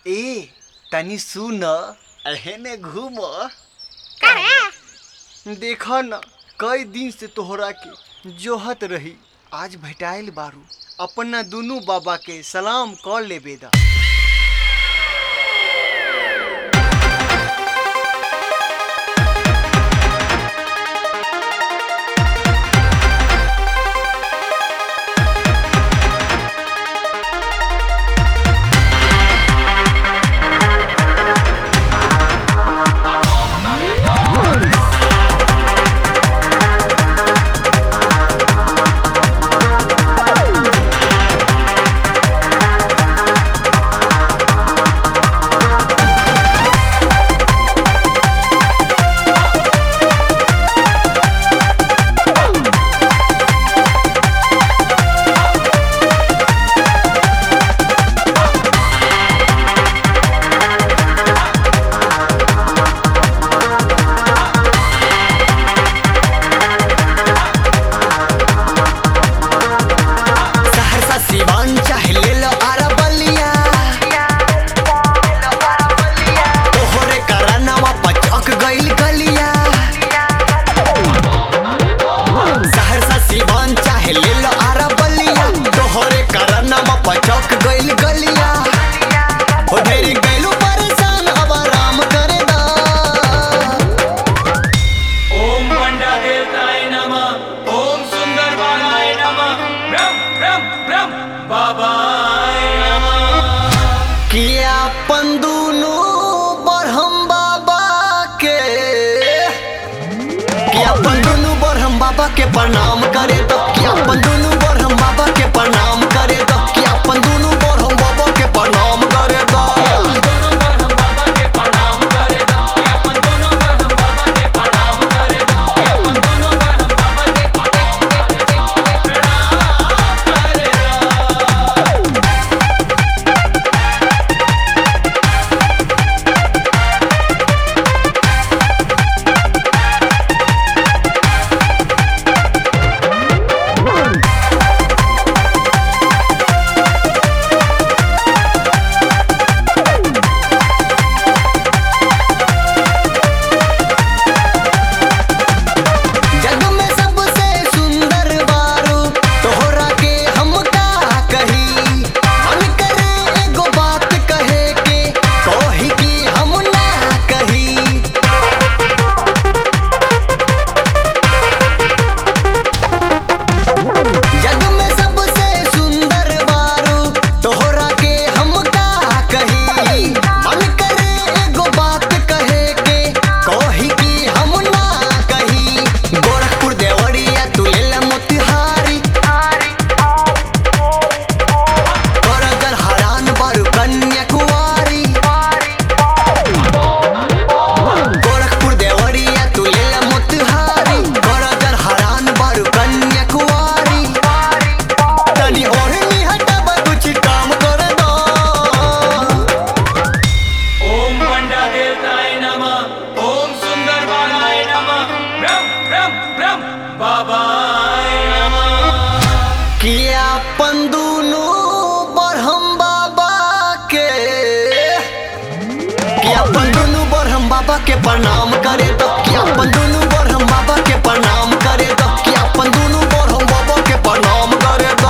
ए तनी सुन एहने घूम देख न कई दिन से तोहरा के जोहत रही आज भेटाइल बारू अपना दुनू बाबा के सलाम कर लेबे दा। बाबा के प्रणाम करे तो क्या अपन दोनों बरहम बाबा के प्रणाम करे तो क्या अपन दोनों बरहम बाबा के प्रणाम करे तो बाबा के प्रणाम करे तो क्या अपन दोनों बरहम बाबा के प्रणाम करे तो क्या अपन दोनों बरहम बाबा के प्रणाम करे तो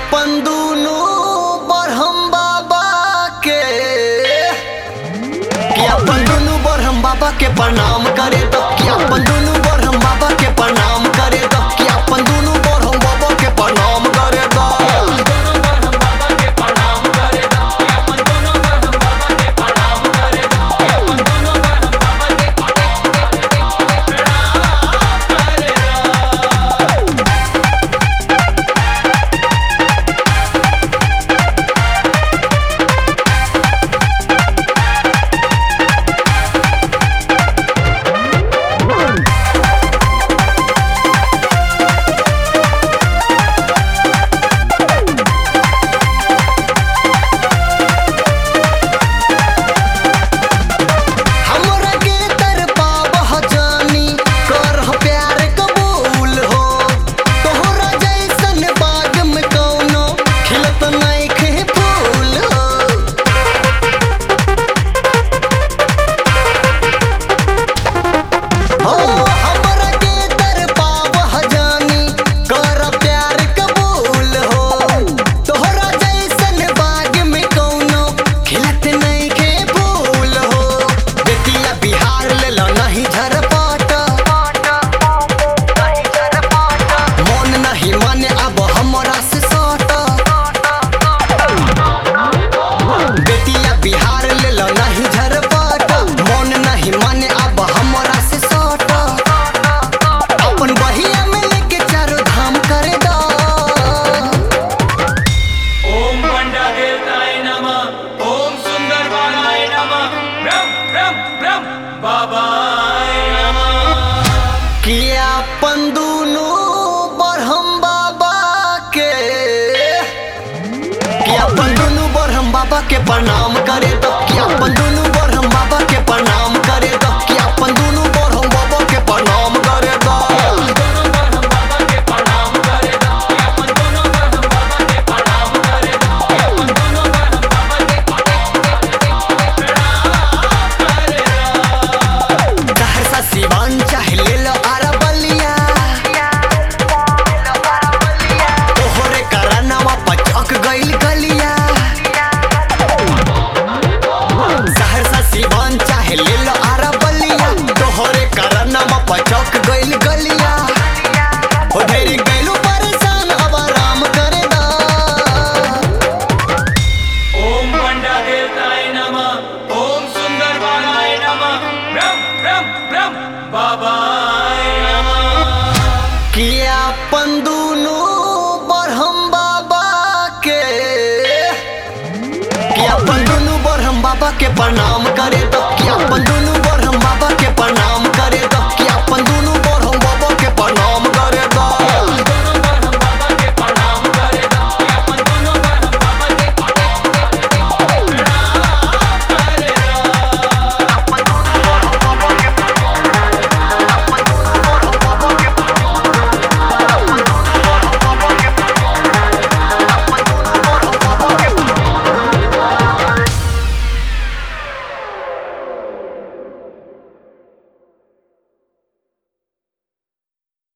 अपन दुनू ब्रह्म बाबा के कि अपन दुनू ब्रह्म बाबा के प्रणाम करे तो कि अपन दुनू ब्रह्म बाबा के प्रणाम करे तो कि अपन दुनू ब्रह्म बाबा के प्रणाम करे तो अपन दुनू ब्रह्म बाबा के कि अपन दुनू ब्रह्म बाबा के प्रणाम करे तो कि अपन दुनू ब्रह्म बाबा के प्रणाम करे तो कि अपन दुनू ब्रह्म बाबा के प्रणाम करे तो सहरसा सिवान चाहे ले लो आरा बलिया तोहरे करनवा पचक गइल गलिया सहरसा सिवान चाहे ले लो आरा बलिया तोहरे करनवा पचक गइल गलिया हो ढेरी गइलू परेशान अब आराम करे दा ओम पंडा देवताय नमः ओम सुंदर बालाय नमः ब्रह्म ब्रह्म ब्रह्म बाबाय नमः कि अपन दुनू ब्रह्म बाबा के कि अपन दुनू ब्रह्म बाबा के प्रणाम करे तो